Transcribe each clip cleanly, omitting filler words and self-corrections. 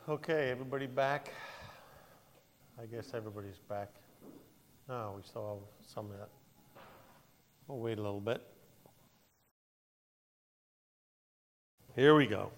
Okay, everybody back? I guess everybody's back. No, we still have some of that. We'll wait a little bit. Here we go.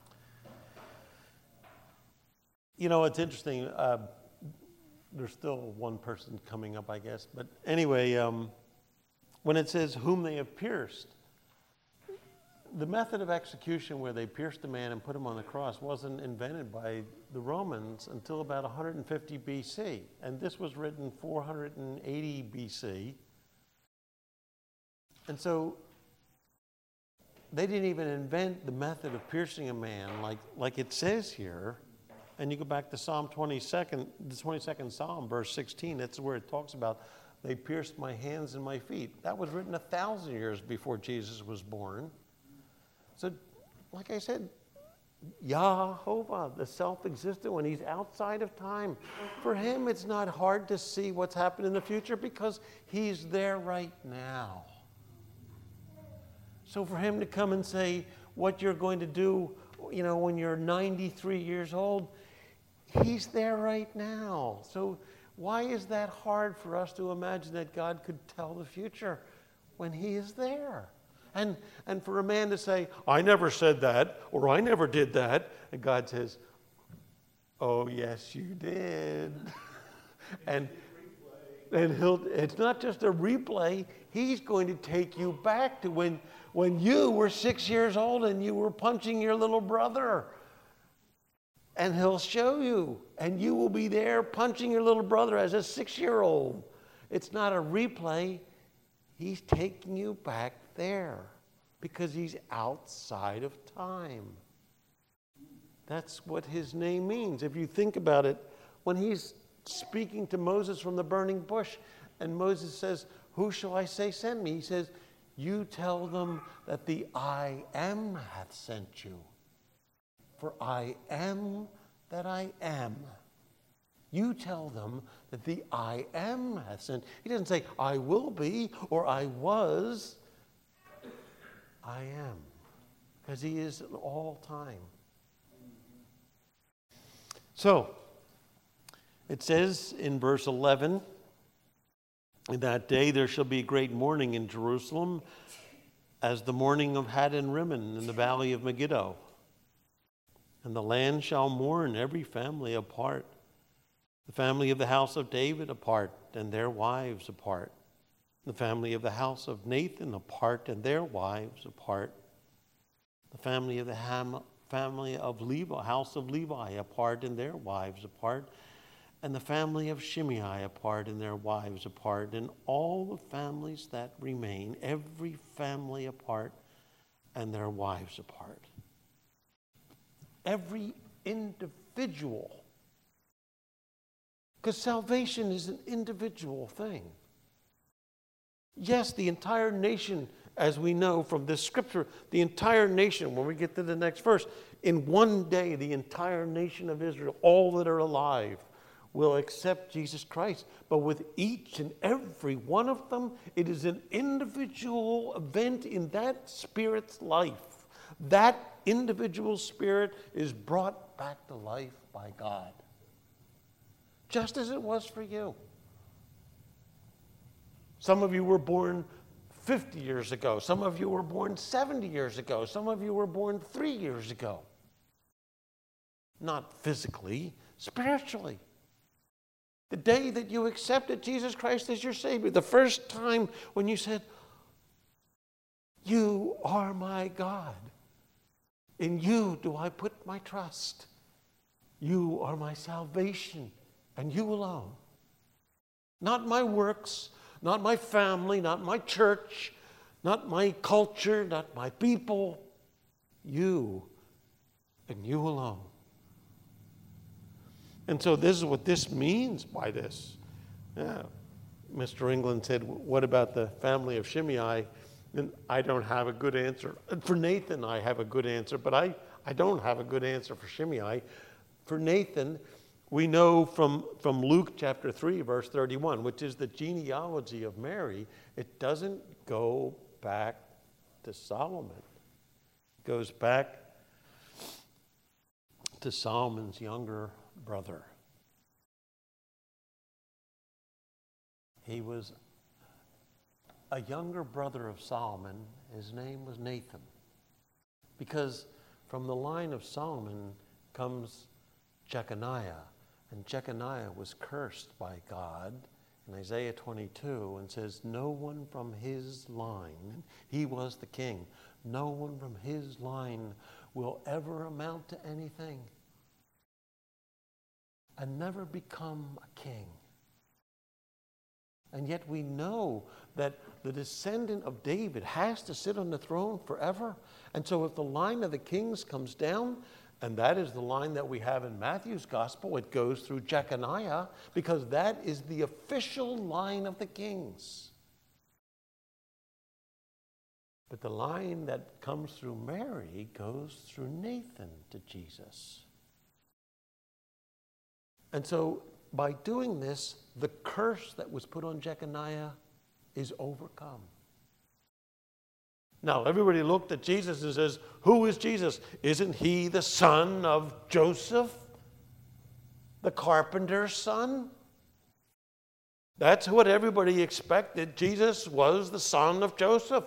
You know, it's interesting. There's still one person coming up, I guess. But anyway, when it says whom they have pierced, the method of execution where they pierced a man and put him on the cross wasn't invented by the Romans until about 150 BC. And this was written 480 BC. And so they didn't even invent the method of piercing a man like it says here. And you go back to Psalm 22nd, the 22nd Psalm, verse 16, that's where it talks about they pierced my hands and my feet. That was written 1,000 years before Jesus was born. So, like I said, Yahovah, the self-existent one, he's outside of time. For him, it's not hard to see what's happened in the future because he's there right now. So for him to come and say what you're going to do, you know, when you're 93 years old, he's there right now. So why is that hard for us to imagine that God could tell the future when he is there? And for a man to say, I never said that, or I never did that, and God says, oh, yes, you did. and it's not just a replay. He's going to take you back to when you were 6 years old and you were punching your little brother. And he'll show you, and you will be there punching your little brother as a 6-year-old. It's not a replay. He's taking you back there because he's outside of time. That's what his name means. If you think about it, when he's speaking to Moses from the burning bush, and Moses says, who shall I say sent me? He says, you tell them that the I am hath sent you. For I am that I am. You tell them that the I am hath sent. He doesn't say, I will be, or I was. I am. Because he is all time. So, it says in verse 11, in that day there shall be great mourning in Jerusalem, as the mourning of Hadad Rimmon in the valley of Megiddo. And the land shall mourn, every family apart. The family of the house of David apart, and their wives apart. The family of the house of Nathan apart, and their wives apart. The family of the family of Levi, house of Levi apart, and their wives apart. And the family of Shimei apart, and their wives apart. And all the families that remain, every family apart, and their wives apart. Every individual. Because salvation is an individual thing. Yes, the entire nation, as we know from this scripture, the entire nation, when we get to the next verse, in one day, the entire nation of Israel, all that are alive, will accept Jesus Christ. But with each and every one of them, it is an individual event in that spirit's life. That individual spirit is brought back to life by God. Just as it was for you. Some of you were born 50 years ago. Some of you were born 70 years ago. Some of you were born 3 years ago. Not physically, spiritually. The day that you accepted Jesus Christ as your Savior, the first time when you said, you are my God. In you do I put my trust. You are my salvation, and you alone. Not my works, not my family, not my church, not my culture, not my people. You, and you alone. And so this is what this means by this. Yeah. Mr. England said, what about the family of Shimei? And I don't have a good answer. For Nathan, I have a good answer, but I don't have a good answer for Shimei. For Nathan, we know from Luke chapter 3, verse 31, which is the genealogy of Mary, it doesn't go back to Solomon. It goes back to Solomon's younger brother. He was a younger brother of Solomon. His name was Nathan. Because from the line of Solomon comes Jeconiah. And Jeconiah was cursed by God in Isaiah 22 and says, no one from his line, he was the king, no one from his line will ever amount to anything and never become a king. And yet we know that the descendant of David has to sit on the throne forever. And so if the line of the kings comes down, and that is the line that we have in Matthew's gospel, it goes through Jeconiah, because that is the official line of the kings. But the line that comes through Mary goes through Nathan to Jesus. And so by doing this, the curse that was put on Jeconiah is overcome. Now, everybody looked at Jesus and says, who is Jesus? Isn't he the son of Joseph, the carpenter's son? That's what everybody expected. Jesus was the son of Joseph.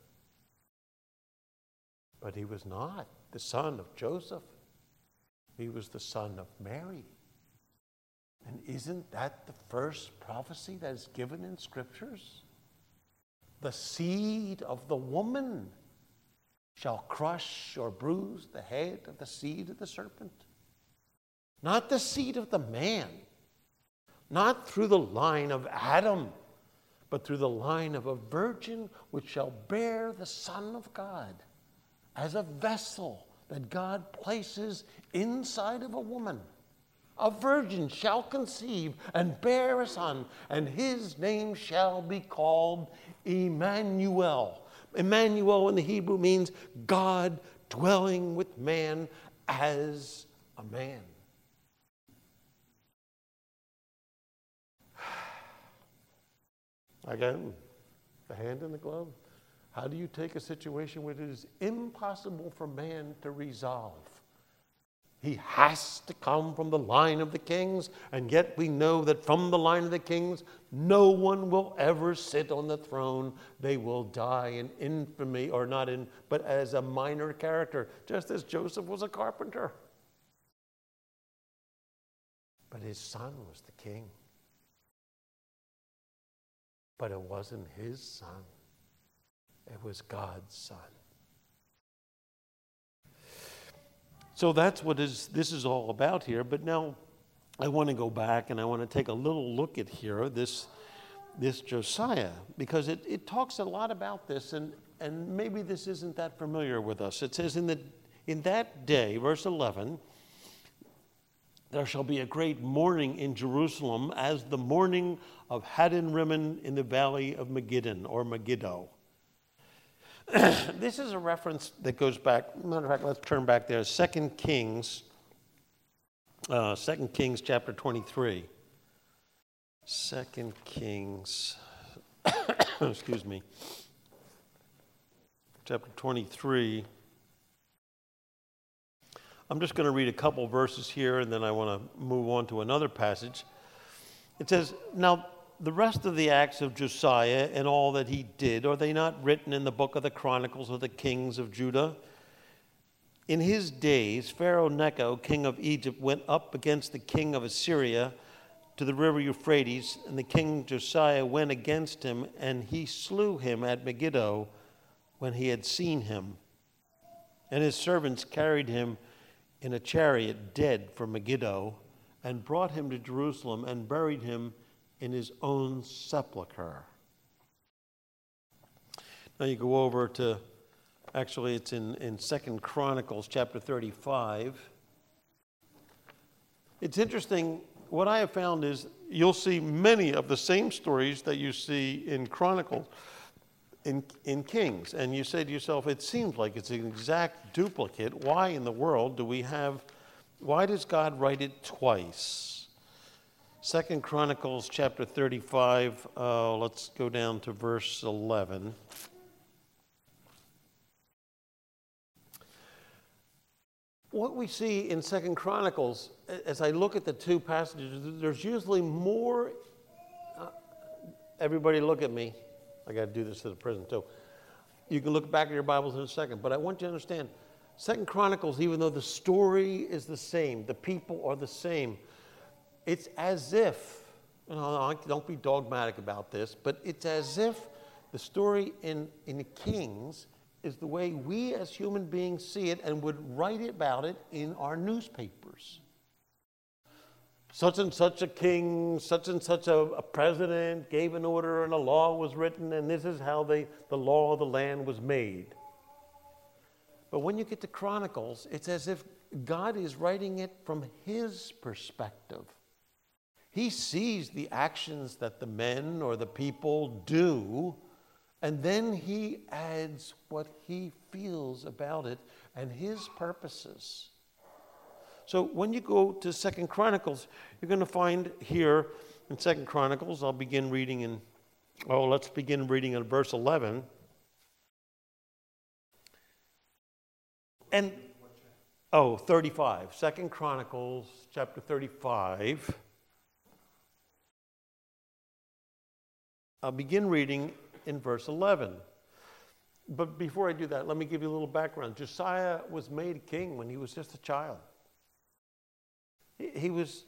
But he was not the son of Joseph. He was the son of Mary. And isn't that the first prophecy that is given in Scriptures? The seed of the woman shall crush or bruise the head of the seed of the serpent. Not the seed of the man, not through the line of Adam, but through the line of a virgin which shall bear the Son of God as a vessel that God places inside of a woman. A virgin shall conceive and bear a son, and his name shall be called Emmanuel. Emmanuel in the Hebrew means God dwelling with man as a man. Again, the hand in the glove. How do you take a situation where it is impossible for man to resolve? He has to come from the line of the kings, and yet we know that from the line of the kings, no one will ever sit on the throne. They will die in infamy, or not in, but as a minor character, just as Joseph was a carpenter. But his son was the king. But it wasn't his son. It was God's son. So that's what this is all about here. But now I want to go back and I want to take a little look at here, this Josiah, because it talks a lot about this, and maybe this isn't that familiar with us. It says, in that day, verse 11, there shall be a great mourning in Jerusalem as the mourning of Hadden Rimmon in the valley of Megiddo, or Megiddo. This is a reference that goes back. Matter of fact, let's turn back there. 2 Kings chapter 23. 2 Kings, excuse me, chapter 23. I'm just going to read a couple verses here, and then I want to move on to another passage. It says, now, the rest of the acts of Josiah and all that he did, are they not written in the book of the Chronicles of the kings of Judah? In his days, Pharaoh Necho, king of Egypt, went up against the king of Assyria to the river Euphrates, and the king Josiah went against him, and he slew him at Megiddo when he had seen him. And his servants carried him in a chariot dead from Megiddo, and brought him to Jerusalem, and buried him in his own sepulcher. Now you go over to, actually it's in 2 Chronicles chapter 35. It's interesting, what I have found is you'll see many of the same stories that you see in Chronicles in Kings. And you say to yourself, it seems like it's an exact duplicate. Why in the world why does God write it twice? 2 Chronicles chapter 35, let's go down to verse 11. What we see in 2 Chronicles, as I look at the two passages, there's usually more. Everybody look at me. I got to do this to the prison too. You can look back at your Bibles in a second, but I want you to understand, 2 Chronicles, even though the story is the same, the people are the same, it's as if, don't be dogmatic about this, but it's as if the story in Kings is the way we as human beings see it and would write about it in our newspapers. Such and such a king, such and such a president gave an order and a law was written, and this is how the law of the land was made. But when you get to Chronicles, it's as if God is writing it from his perspective. He sees the actions that the men or the people do, and then he adds what he feels about it and his purposes. So when you go to 2 Chronicles, you're going to find here in 2 Chronicles, let's begin reading in verse 11. And, 35. 2 Chronicles, chapter 35. I'll begin reading in verse 11. But before I do that, let me give you a little background. Josiah was made king when he was just a child. He was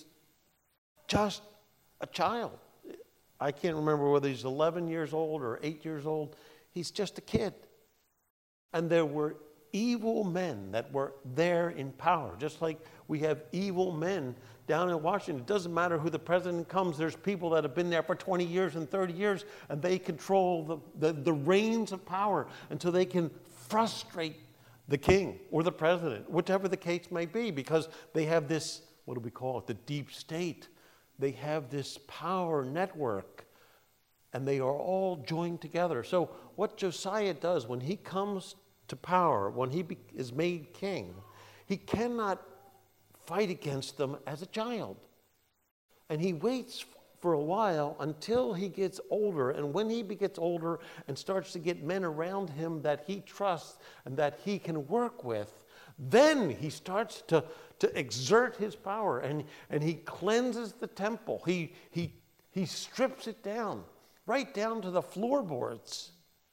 just a child. I can't remember whether he's 11 years old or 8 years old. He's just a kid. And there were evil men that were there in power, just like we have evil men down in Washington. It doesn't matter who the president comes, there's people that have been there for 20 years and 30 years, and they control the reins of power until they can frustrate the king or the president, whichever the case may be, because they have this, what do we call it, the deep state. They have this power network, and they are all joined together. So what Josiah does when he comes to power, when he is made king, he cannot fight against them as a child. And he waits for a while until he gets older. And when he gets older and starts to get men around him that he trusts and that he can work with, then he starts to exert his power, and he cleanses the temple. He strips it down, right down to the floorboards.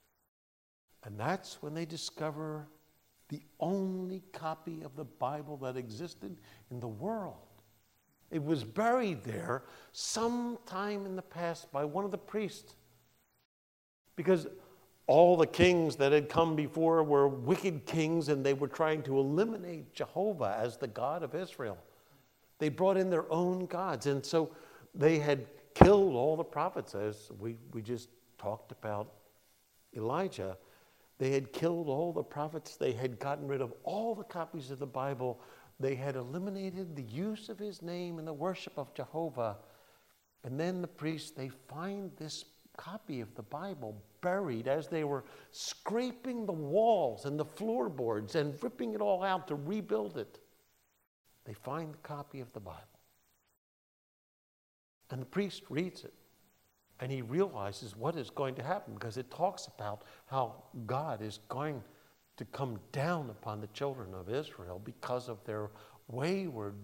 And that's when they discover the only copy of the Bible that existed in the world. It was buried there sometime in the past by one of the priests. Because all the kings that had come before were wicked kings, and they were trying to eliminate Jehovah as the God of Israel. They brought in their own gods. And so they had killed all the prophets, as we just talked about Elijah. They had killed all the prophets. They had gotten rid of all the copies of the Bible. They had eliminated the use of his name in the worship of Jehovah. And then the priests, they find this copy of the Bible buried as they were scraping the walls and the floorboards and ripping it all out to rebuild it. They find the copy of the Bible. And the priest reads it. And he realizes what is going to happen, because it talks about how God is going to come down upon the children of Israel because of their wayward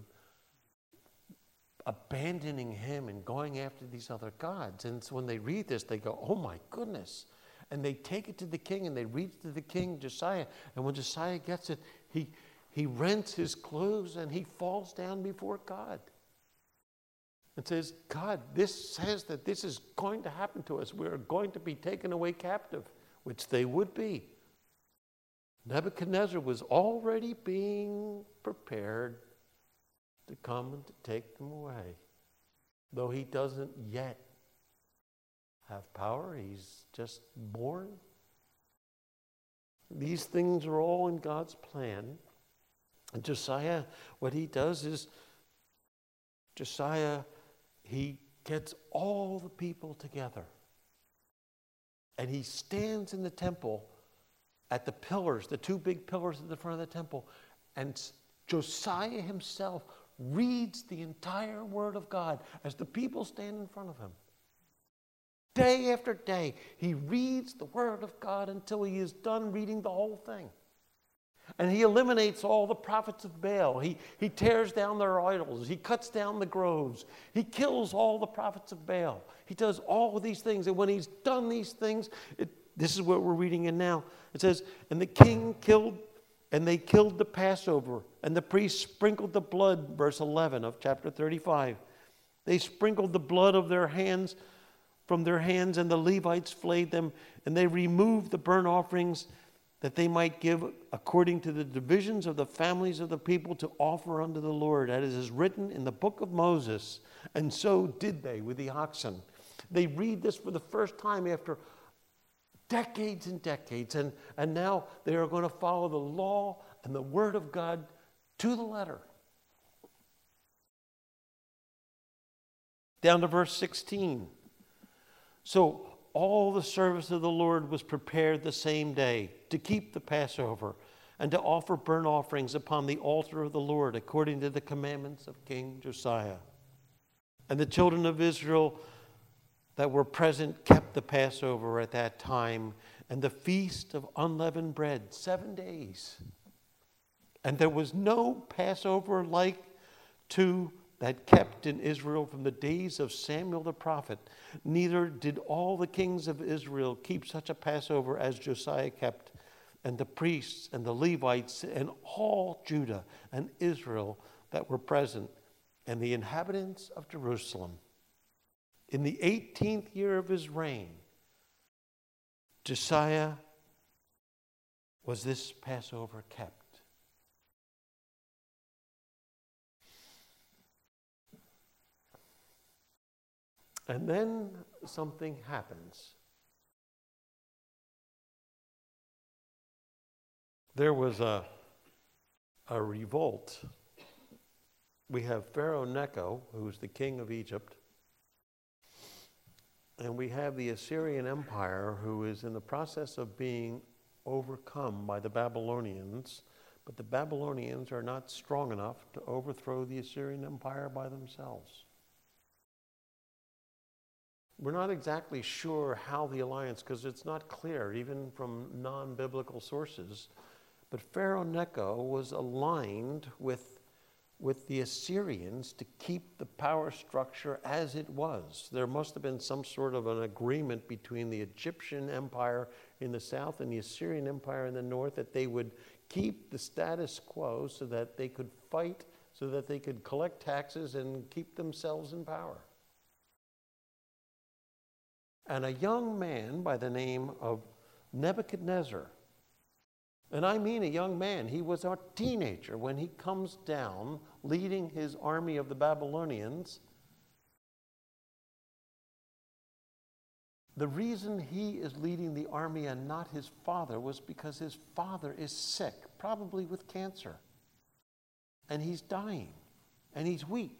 abandoning him and going after these other gods. And so when they read this, they go, oh my goodness. And they take it to the king, and they read it to the king, Josiah. And when Josiah gets it, he rents his clothes and he falls down before God. And says, God, this says that this is going to happen to us. We are going to be taken away captive, which they would be. Nebuchadnezzar was already being prepared to come and to take them away. Though he doesn't yet have power, he's just born. These things are all in God's plan. And Josiah, what he does is, he gets all the people together, and he stands in the temple at the pillars, the two big pillars at the front of the temple, and Josiah himself reads the entire Word of God as the people stand in front of him. Day after day, he reads the Word of God until he is done reading the whole thing. And he eliminates all the prophets of Baal. He tears down their idols. He cuts down the groves. He kills all the prophets of Baal. He does all of these things. And when he's done these things, this is what we're reading in now. It says, and the king killed, and they killed the Passover. And the priests sprinkled the blood, verse 11 of chapter 35. They sprinkled the blood of their hands from their hands, and the Levites flayed them. And they removed the burnt offerings that they might give according to the divisions of the families of the people to offer unto the Lord, as is written in the book of Moses. And so did they with the oxen. They read this for the first time after decades and decades, and now they are going to follow the law and the word of God to the letter. Down to verse 16. So all the service of the Lord was prepared the same day to keep the Passover and to offer burnt offerings upon the altar of the Lord according to the commandments of King Josiah. And the children of Israel that were present kept the Passover at that time and the feast of unleavened bread 7 days. And there was no Passover like to that kept in Israel from the days of Samuel the prophet. Neither did all the kings of Israel keep such a Passover as Josiah kept, and the priests and the Levites and all Judah and Israel that were present, and the inhabitants of Jerusalem. In the 18th year of his reign, Josiah was this Passover kept. And then something happens. There was a revolt. We have Pharaoh Necho, who was the king of Egypt. And we have the Assyrian Empire, who is in the process of being overcome by the Babylonians. But the Babylonians are not strong enough to overthrow the Assyrian Empire by themselves. We're not exactly sure how the alliance, because it's not clear, even from non-biblical sources. But Pharaoh Necho was aligned with the Assyrians to keep the power structure as it was. There must have been some sort of an agreement between the Egyptian Empire in the south and the Assyrian Empire in the north that they would keep the status quo so that they could fight, so that they could collect taxes and keep themselves in power. And a young man by the name of Nebuchadnezzar, and I mean a young man, he was a teenager when he comes down leading his army of the Babylonians. The reason he is leading the army and not his father was because his father is sick, probably with cancer. And he's dying, and he's weak.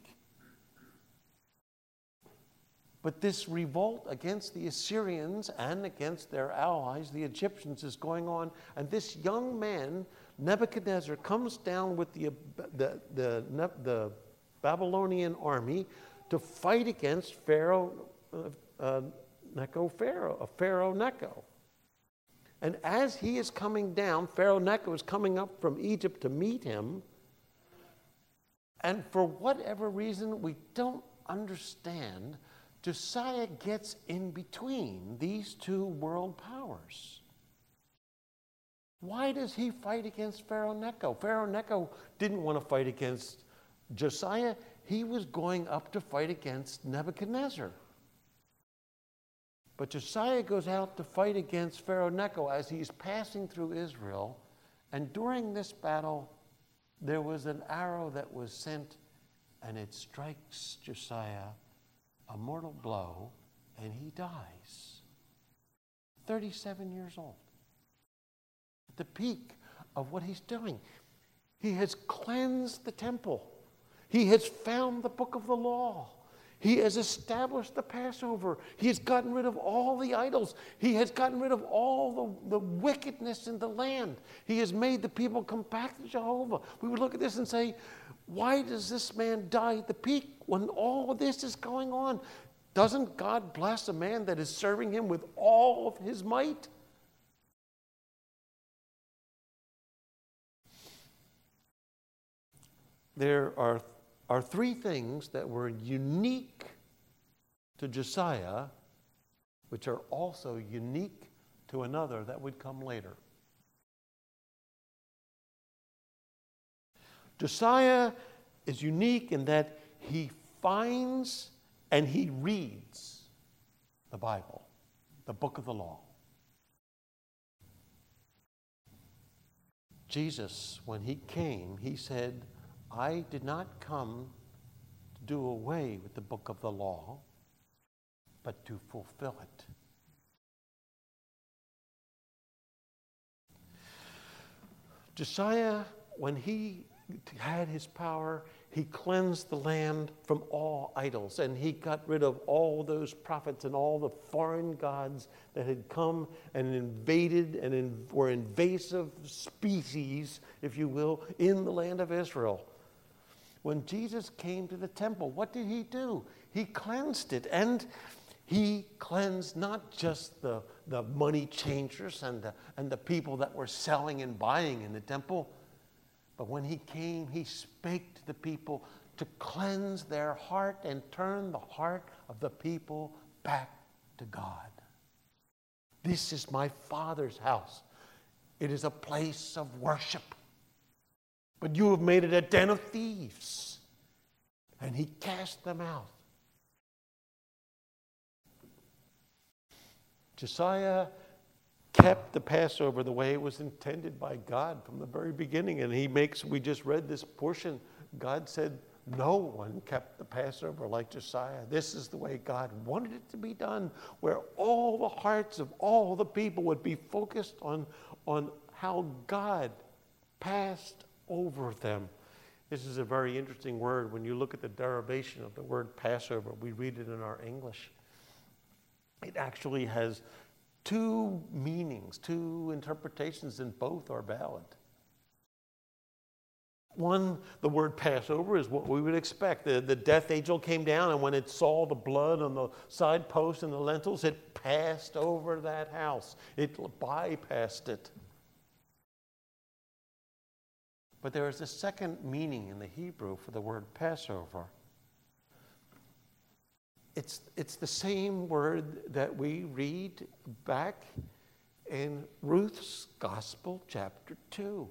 But this revolt against the Assyrians and against their allies, the Egyptians, is going on. And this young man, Nebuchadnezzar, comes down with the Babylonian army to fight against Pharaoh Necho. And as he is coming down, Pharaoh Necho is coming up from Egypt to meet him. And for whatever reason we don't understand, Josiah gets in between these two world powers. Why does he fight against Pharaoh Necho? Pharaoh Necho didn't want to fight against Josiah. He was going up to fight against Nebuchadnezzar. But Josiah goes out to fight against Pharaoh Necho as he's passing through Israel. And during this battle, there was an arrow that was sent, and it strikes Josiah a mortal blow, and he dies. 37 years old. At the peak of what he's doing. He has cleansed the temple. He has found the book of the law. He has established the Passover. He has gotten rid of all the idols. He has gotten rid of all the wickedness in the land. He has made the people come back to Jehovah. We would look at this and say, why does this man die at the peak when all of this is going on? Doesn't God bless a man that is serving him with all of his might? there are three things that were unique to Josiah, which are also unique to another that would come later. Josiah is unique in that he finds and he reads the Bible, the book of the law. Jesus, when he came, he said, I did not come to do away with the book of the law, but to fulfill it. Josiah, when he had his power, he cleansed the land from all idols, and he got rid of all those prophets and all the foreign gods that had come and invaded and were invasive species, if you will, in the land of Israel. When Jesus came to the temple, what did he do? He cleansed it, and he cleansed not just the money changers and the people that were selling and buying in the temple, but when he came, he spake to the people to cleanse their heart and turn the heart of the people back to God. This is my Father's house. It is a place of worship. But you have made it a den of thieves. And he cast them out. Josiah kept the Passover the way it was intended by God from the very beginning. And we just read this portion. God said no one kept the Passover like Josiah. This is the way God wanted it to be done, where all the hearts of all the people would be focused on how God passed over them. This is a very interesting word. When you look at the derivation of the word Passover, we read it in our English. It actually has two meanings, two interpretations, and both are valid. One, the word Passover is what we would expect. The death angel came down, and when it saw the blood on the side posts and the lintels, it passed over that house. It bypassed it. But there is a second meaning in the Hebrew for the word Passover. It's the same word that we read back in Ruth's Gospel, chapter 2.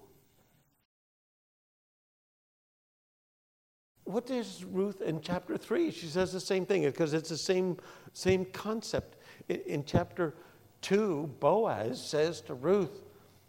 What does Ruth in chapter 3? She says the same thing because it's the same concept. In chapter 2, Boaz says to Ruth,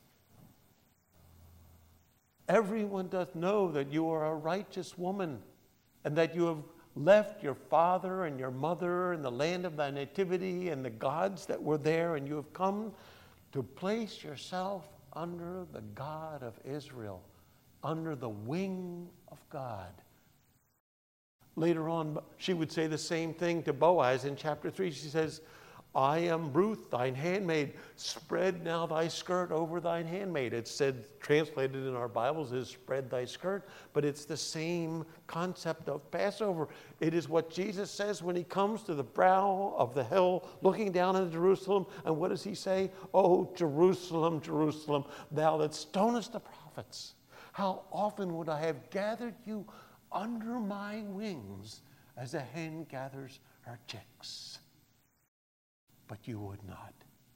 everyone doth know that you are a righteous woman, and that you have left your father and your mother and the land of thy nativity and the gods that were there, and you have come to place yourself under the God of Israel, under the wing of God. Later on, she would say the same thing to Boaz in chapter 3. She says, I am Ruth, thine handmaid. Spread now thy skirt over thine handmaid. It's said, translated in our Bibles, is spread thy skirt, but it's the same concept of Passover. It is what Jesus says when he comes to the brow of the hill, looking down into Jerusalem. And what does he say? Oh, Jerusalem, Jerusalem, thou that stonest the prophets. How often would I have gathered you under my wings as a hen gathers her chicks? But you would not.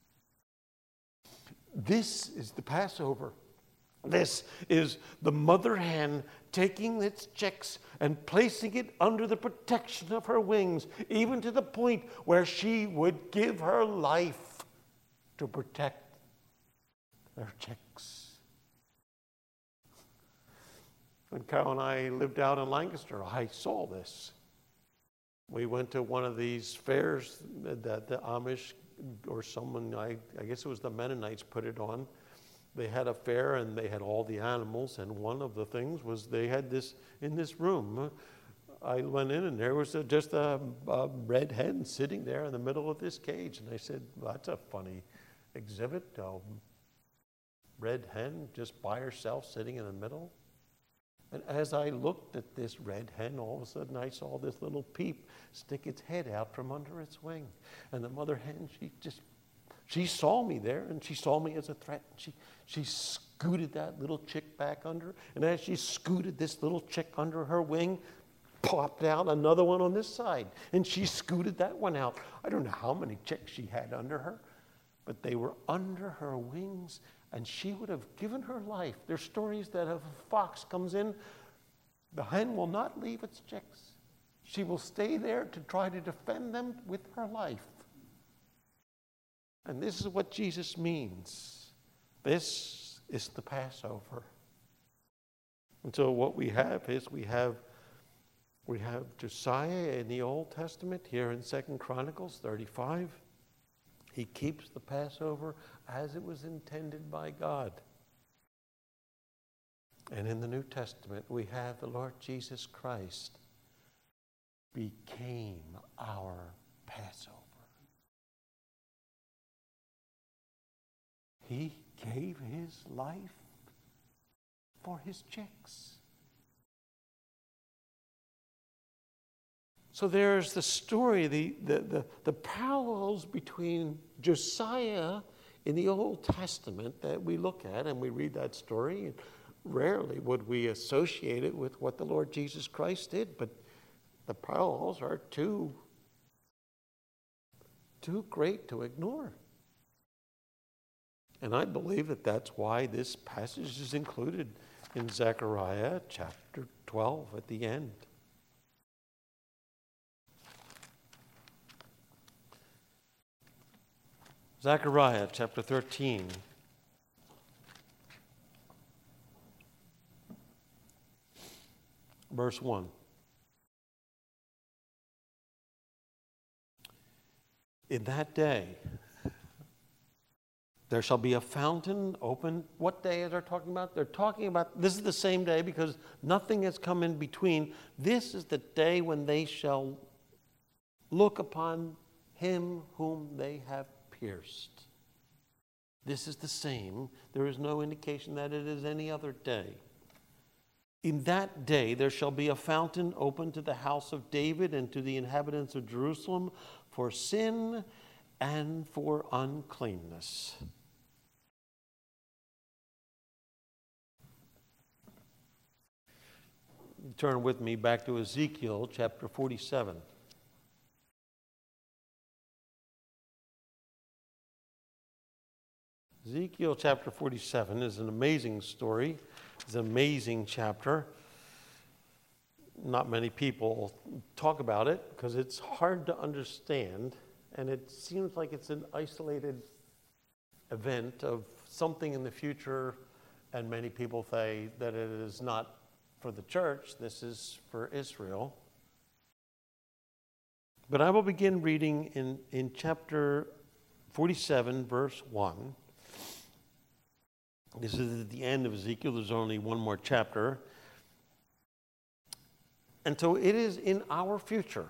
This is the Passover. This is the mother hen taking its chicks and placing it under the protection of her wings, even to the point where she would give her life to protect their chicks. When Carol and I lived out in Lancaster, I saw this. We went to one of these fairs that the Amish or someone, I guess it was the Mennonites, put it on. They had a fair and they had all the animals, and one of the things was they had this in this room. I went in and there was just a red hen sitting there in the middle of this cage. And I said, well, that's a funny exhibit. A red hen just by herself sitting in the middle. And as I looked at this red hen, all of a sudden I saw this little peep stick its head out from under its wing. And the mother hen, she just She saw me there, and she saw me as a threat. She scooted that little chick back under, and as she scooted this little chick under her wing, popped out another one on this side, and she scooted that one out. I don't know how many chicks she had under her, but they were under her wings, and she would have given her life. There's stories that if a fox comes in, the hen will not leave its chicks. She will stay there to try to defend them with her life. And this is what Jesus means. This is the Passover. And so what we have is we have Josiah in the Old Testament, here in 2 Chronicles 35. He keeps the Passover as it was intended by God. And in the New Testament, we have the Lord Jesus Christ became our Passover. He gave his life for his chicks. So there's the story, the parallels between Josiah in the Old Testament that we look at, and we read that story, and rarely would we associate it with what the Lord Jesus Christ did, but the parallels are too great to ignore. And I believe that that's why this passage is included in Zechariah chapter 12 at the end. Zechariah chapter 13. Verse 1. In that day, there shall be a fountain open. What day is they talking about? They're talking about, this is the same day because nothing has come in between. This is the day when they shall look upon him whom they have pierced. This is the same. There is no indication that it is any other day. In that day there shall be a fountain open to the house of David and to the inhabitants of Jerusalem for sin and for uncleanness. Turn with me back to Ezekiel chapter 47. Ezekiel chapter 47 is an amazing story. It's an amazing chapter. Not many people talk about it because it's hard to understand, and it seems like it's an isolated event of something in the future, and many people say that it is not for the church, this is for Israel. But I will begin reading in chapter 47, verse 1. This is at the end of Ezekiel. There's only one more chapter. And so it is in our future.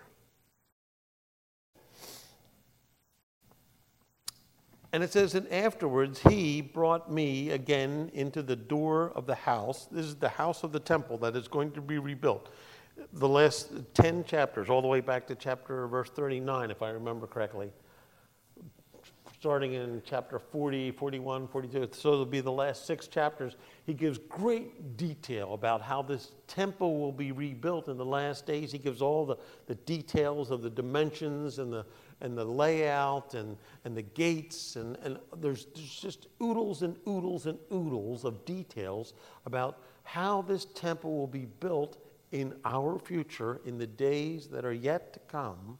And it says, and afterwards he brought me again into the door of the house. This is the house of the temple that is going to be rebuilt. The last 10 chapters, all the way back to chapter verse 39, if I remember correctly. Starting in chapter 40, 41, 42, so it'll be the last 6 chapters. He gives great detail about how this temple will be rebuilt in the last days. He gives all the details of the dimensions and the layout and the gates. And there's just oodles and oodles and oodles of details about how this temple will be built in our future, in the days that are yet to come.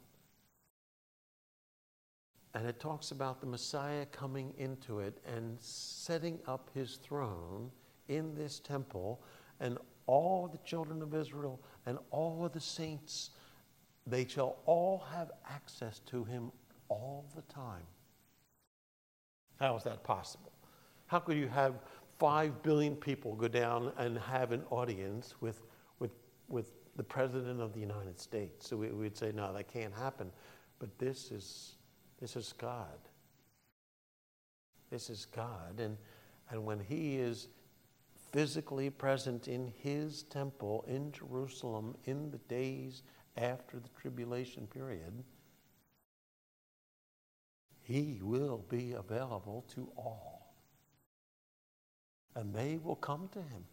And it talks about the Messiah coming into it and setting up his throne in this temple, and all the children of Israel and all of the saints, they shall all have access to him all the time. How is that possible? How could you have 5 billion people go down and have an audience with the President of the United States? So we'd say, no, that can't happen. But this is God. This is God. And when he is physically present in his temple in Jerusalem in the days after the tribulation period, He will be available to all. And they will come to him.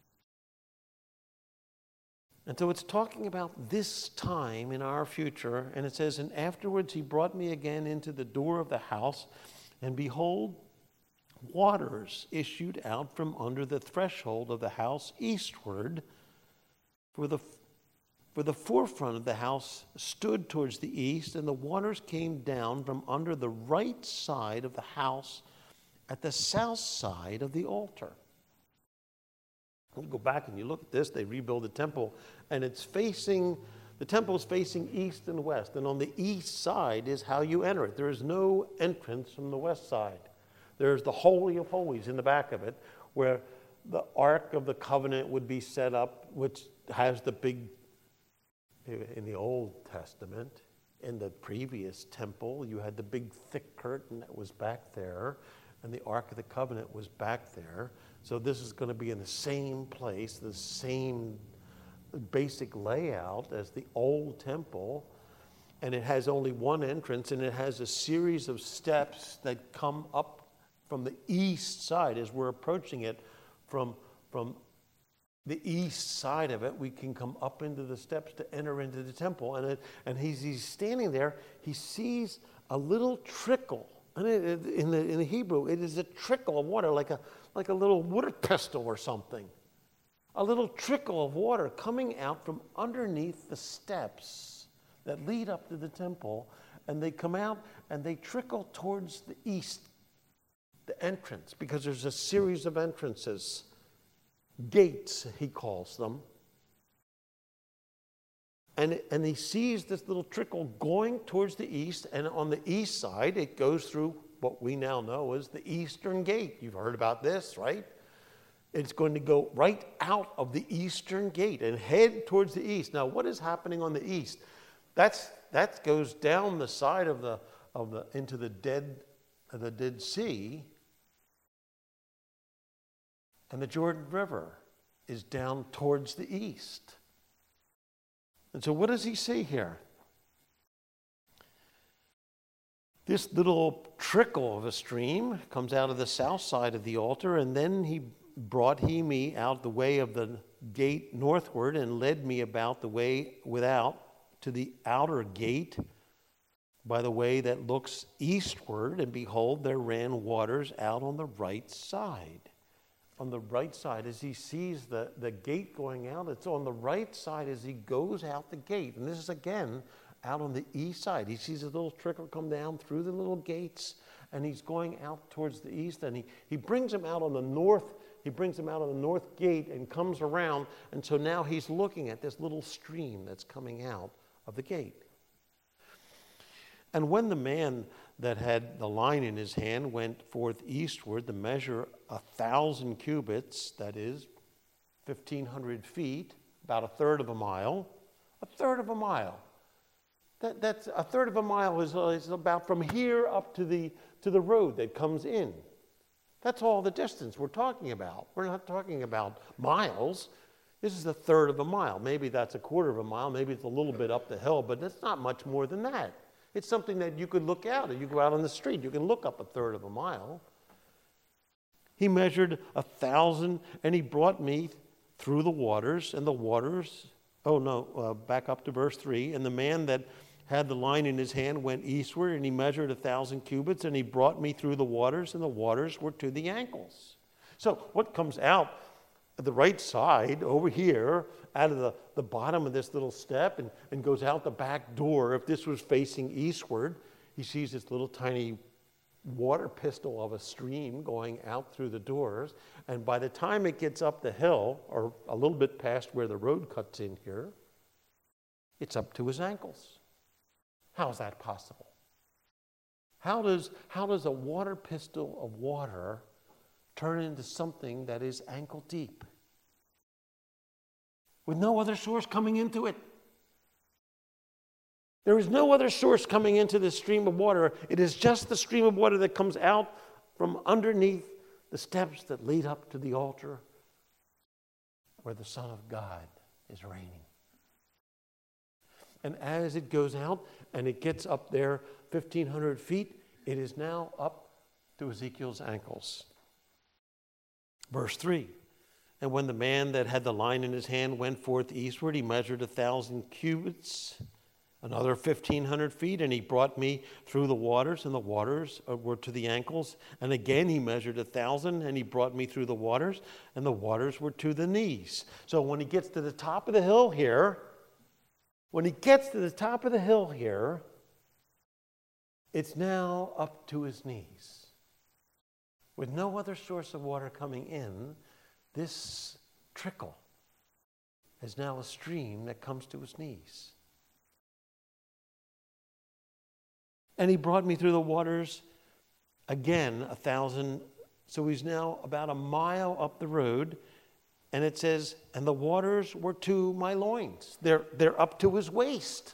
And so it's talking about this time in our future. And it says, and afterwards he brought me again into the door of the house, and behold, waters issued out from under the threshold of the house eastward. For the forefront of the house stood towards the east, and the waters came down from under the right side of the house at the south side of the altar. When you go back and you look at this, they rebuild the temple, and the temple is facing east and west, and on the east side is how you enter it. There is no entrance from the west side. There's the Holy of Holies in the back of it, where the Ark of the Covenant would be set up, which has the big, in the Old Testament, in the previous temple, you had the big thick curtain that was back there, and the Ark of the Covenant was back there. So this is going to be in the same place, the same basic layout as the old temple. And it has only one entrance, and it has a series of steps that come up from the east side. As we're approaching it from the east side of it, we can come up into the steps to enter into the temple. And he's standing there. He sees a little trickle. And in the Hebrew, it is a trickle of water, like a little water pistol or something. A little trickle of water coming out from underneath the steps that lead up to the temple. And they come out and they trickle towards the east, the entrance, because there's a series of entrances. Gates, he calls them. And he sees this little trickle going towards the east, and on the east side, it goes through what we now know as the Eastern Gate. You've heard about this, right? It's going to go right out of the Eastern Gate and head towards the east. Now, what is happening on the east? That goes down the side of into the Dead Sea, and the Jordan River is down towards the east. And so what does he say here? This little trickle of a stream comes out of the south side of the altar, and then he brought me out the way of the gate northward and led me about the way without to the outer gate by the way that looks eastward, and behold, there ran waters out on the right side. On the right side, as he sees the gate going out, it's on the right side as he goes out the gate. And this is, again, out on the east side. He sees a little trickle come down through the little gates, and he's going out towards the east, and he brings him out on the north. He brings him out on the north gate and comes around, and so now he's looking at this little stream that's coming out of the gate. And when the man that had the line in his hand went forth eastward to measure 1,000 cubits, that is 1,500 feet, about a third of a mile. A third of a mile. That's a third of a mile is about from here up to the road that comes in. That's all the distance we're talking about. We're not talking about miles. This is a third of a mile. Maybe that's a quarter of a mile. Maybe it's a little bit up the hill, but it's not much more than that. It's something that you could look out. You go out on the street, you can look up a third of a mile. He measured 1,000, and he brought me through the waters, and the waters, back up to verse 3. And the man that had the line in his hand went eastward, and he measured 1,000 cubits, and he brought me through the waters, and the waters were to the ankles. So what comes out the right side over here out of the bottom of this little step and goes out the back door. If this was facing eastward, he sees this little tiny water pistol of a stream going out through the doors. And by the time it gets up the hill, or a little bit past where the road cuts in here, it's up to his ankles. How is that possible? How does a water pistol of water turn into something that is ankle deep, with no other source coming into it? There is no other source coming into this stream of water. It is just the stream of water that comes out from underneath the steps that lead up to the altar where the Son of God is reigning. And as it goes out and it gets up there 1,500 feet, It is now up to Ezekiel's ankles. Verse 3. And when the man that had the line in his hand went forth eastward, he measured 1,000 cubits, another 1,500 feet, and he brought me through the waters, and the waters were to the ankles. And again he measured 1,000, and he brought me through the waters, and the waters were to the knees. So when he gets to the top of the hill here, it's now up to his knees. With no other source of water coming in, this trickle is now a stream that comes to his knees. And he brought me through the waters again 1,000. So he's now about a mile up the road. And it says, and the waters were to my loins. They're up to his waist.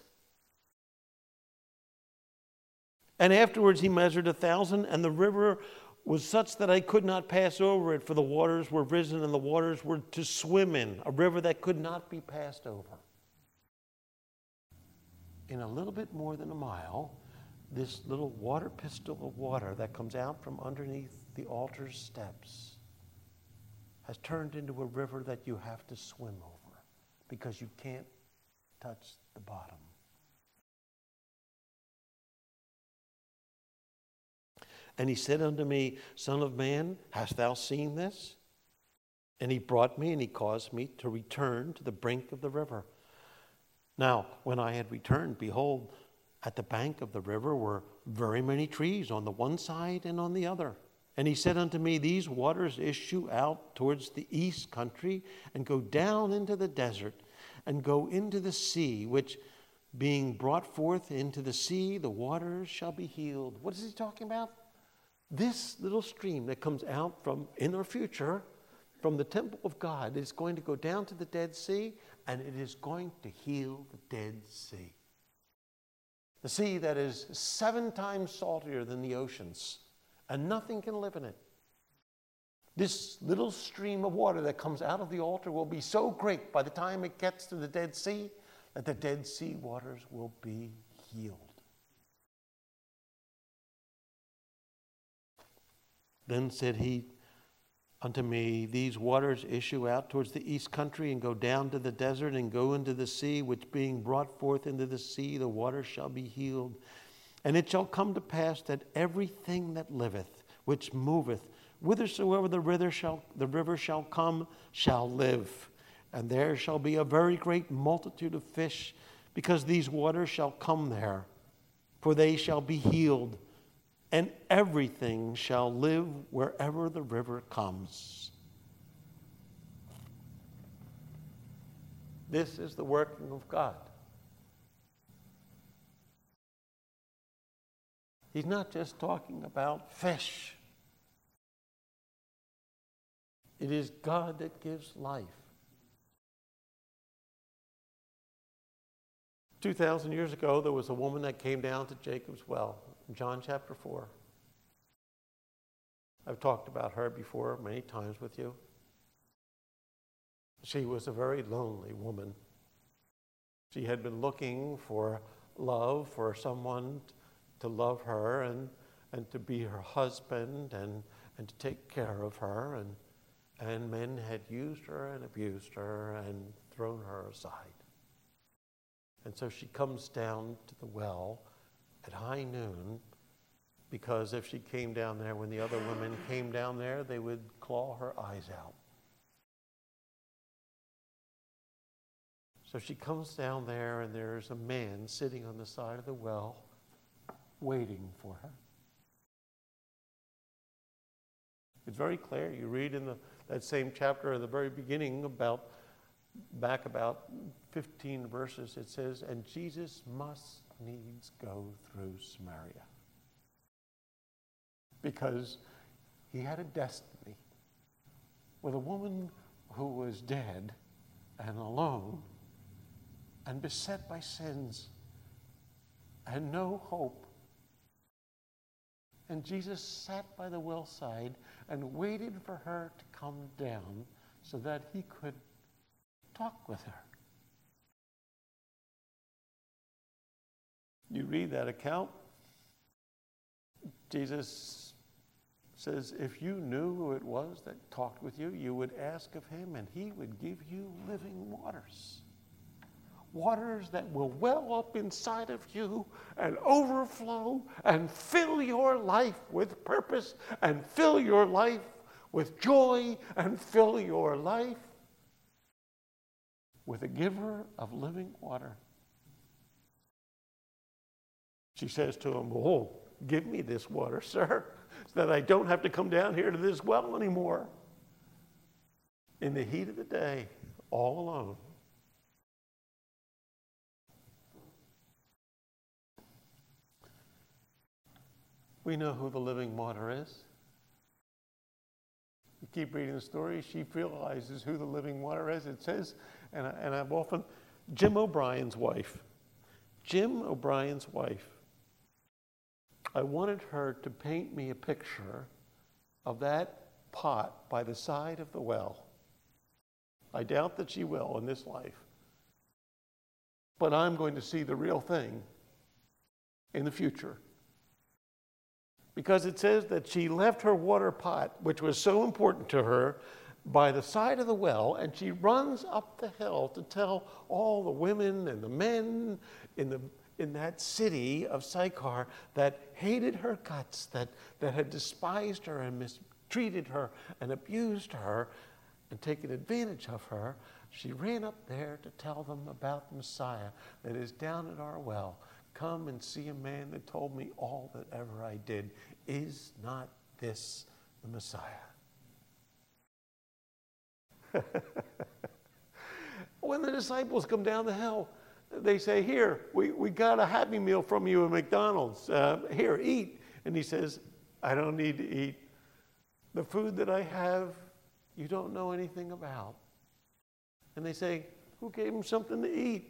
And afterwards he measured 1,000, and the river was such that I could not pass over it, for the waters were risen, and the waters were to swim in, a river that could not be passed over. In a little bit more than a mile, this little water pistol of water that comes out from underneath the altar's steps has turned into a river that you have to swim over because you can't touch the bottom. And he said unto me, Son of man, hast thou seen this? And he brought me, and he caused me to return to the brink of the river. Now, when I had returned, behold, at the bank of the river were very many trees on the one side and on the other. And he said unto me, These waters issue out towards the east country, and go down into the desert, and go into the sea, which being brought forth into the sea, the waters shall be healed. What is he talking about? This little stream that comes out from, in our future, from the temple of God is going to go down to the Dead Sea, and it is going to heal the Dead Sea. The sea that is 7 times saltier than the oceans, and nothing can live in it. This little stream of water that comes out of the altar will be so great by the time it gets to the Dead Sea that the Dead Sea waters will be healed. Then said he unto me, These waters issue out towards the east country, and go down to the desert, and go into the sea, which being brought forth into the sea, the waters shall be healed. And it shall come to pass that everything that liveth, which moveth, whithersoever the river shall come, shall live. And there shall be a very great multitude of fish, because these waters shall come there, for they shall be healed. And everything shall live wherever the river comes. This is the working of God. He's not just talking about fish. It is God that gives life. 2,000 years ago, there was a woman that came down to Jacob's well. John chapter 4. I've talked about her before many times with you. She was a very lonely woman. She had been looking for love, for someone to love her and to be her husband and to take care of her. And men had used her and abused her and thrown her aside. And so she comes down to the well at high noon, because if she came down there when the other women came down there, they would claw her eyes out. So she comes down there, and there's a man sitting on the side of the well waiting for her. It's very clear. You read in that same chapter in the very beginning back about 15 verses, it says, and Jesus must needs go through Samaria. Because he had a destiny with a woman who was dead and alone and beset by sins and no hope. And Jesus sat by the wellside and waited for her to come down so that he could talk with her. You read that account, Jesus says, if you knew who it was that talked with you, you would ask of him, and he would give you living waters. Waters that will well up inside of you and overflow and fill your life with purpose and fill your life with joy and fill your life with a giver of living water. She says to him, oh, give me this water, sir, so that I don't have to come down here to this well anymore. In the heat of the day, all alone. We know who the living water is. You keep reading the story, she realizes who the living water is. It says, and I've often, Jim O'Brien's wife. Jim O'Brien's wife. I wanted her to paint me a picture of that pot by the side of the well. I doubt that she will in this life. But I'm going to see the real thing in the future. Because it says that she left her water pot, which was so important to her, by the side of the well, and she runs up the hill to tell all the women and the men in that city of Sychar that hated her guts, that had despised her and mistreated her and abused her and taken advantage of her. She ran up there to tell them about the Messiah that is down at our well. Come and see a man that told me all that ever I did. Is not this the Messiah? When the disciples come down the hill, they say, here, we got a Happy Meal from you at McDonald's. Here, eat. And he says, I don't need to eat. The food that I have, you don't know anything about. And they say, who gave him something to eat?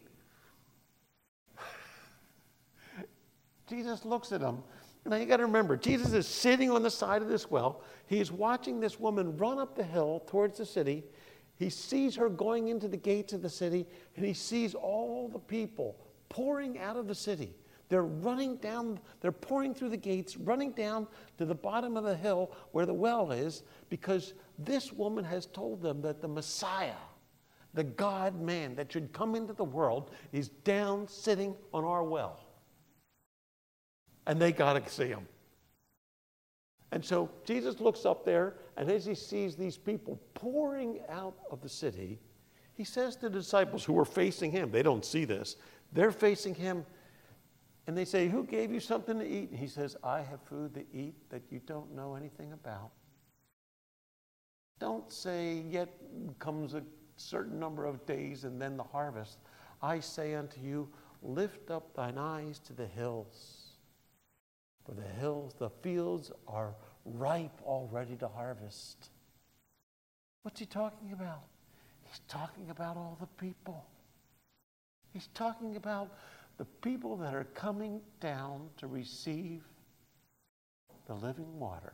Jesus looks at them. Now you got to remember, Jesus is sitting on the side of this well. He's watching this woman run up the hill towards the city. He sees her going into the gates of the city, and he sees all the people pouring out of the city. They're running down, they're pouring through the gates, running down to the bottom of the hill where the well is, because this woman has told them that the Messiah, the God-man that should come into the world, is down sitting on our well. And they got to see him. And so Jesus looks up there, and as he sees these people pouring out of the city, he says to the disciples who are facing him, they don't see this, they're facing him, and they say, who gave you something to eat? And he says, I have food to eat that you don't know anything about. Don't say, yet comes a certain number of days and then the harvest. I say unto you, lift up thine eyes to the hills. For the hills, the fields are ripe already to harvest. What's he talking about? He's talking about all the people. He's talking about the people that are coming down to receive the living water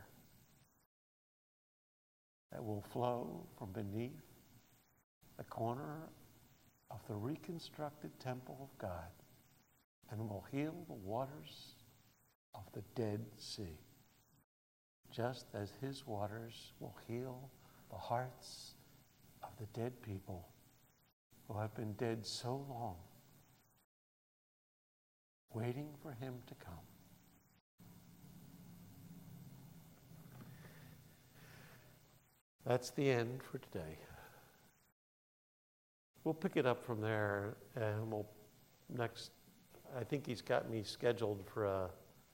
that will flow from beneath the corner of the reconstructed temple of God and will heal the waters of the Dead Sea, just as his waters will heal the hearts of the dead people who have been dead so long, waiting for him to come. That's the end for today. We'll pick it up from there, and we'll next, I think he's got me scheduled for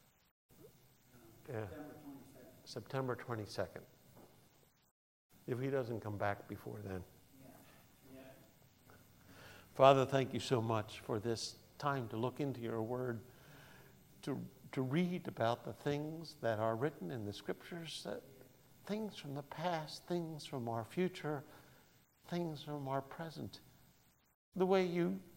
September 22nd. If he doesn't come back before then. Yeah. Father, thank you so much for this time to look into your word, to read about the things that are written in the scriptures, things from the past, things from our future, things from our present. The way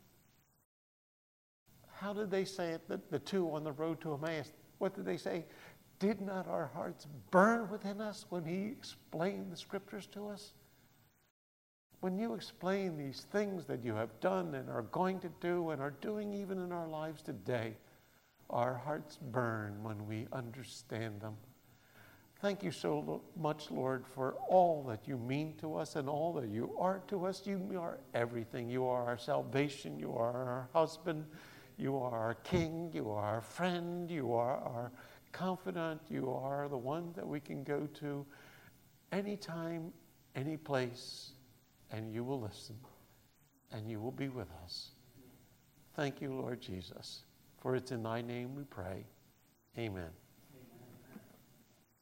how did they say it, the two on the road to Emmaus? What did they say? Did not our hearts burn within us when he explained the scriptures to us? When you explain these things that you have done and are going to do and are doing even in our lives today, our hearts burn when we understand them. Thank you so much, Lord, for all that you mean to us and all that you are to us. You are everything. You are our salvation. You are our husband. You are our king. You are our friend. You are our confidant. You are the one that we can go to anytime, any place, and you will listen, and you will be with us. Thank you, Lord Jesus, for it's in thy name we pray. Amen.